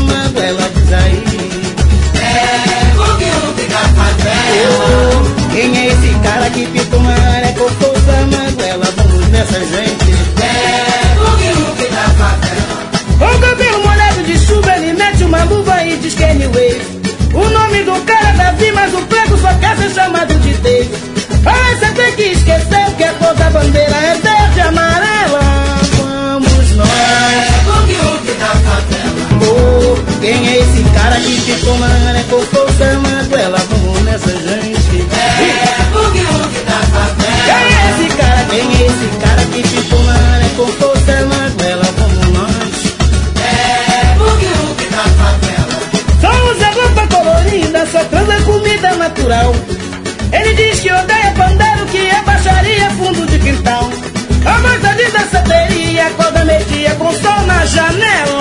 Manuela diz aí. É bug da favela. Quem é esse cara que pintou uma área com força, Manuela? Vamos nessa, gente. É bug da favela. O cabelo molhado de chuva, ele mete uma luva e diz que é New Wave. O nome do cara é Davi, mas o prego só quer ser chamado de Dave. Ah, você tem que esquecer que a cor da bandeira é verde e amarela. Vamos nós. É bug da favela. Oh, quem é esse cara que ficou na área com força, Manuela? Vamos nessa, gente. É bug da favela. Quem é esse cara? Quem é esse cara que ficou na área com força, Manuela? Vamos nós. É bug da favela. Só usa roupa colorida, só transa comida natural. Ele diz que odeia pandeiro, que é baixaria, fundo de quintal. A voz da dançaderia, acorda meio-dia com sol na janela.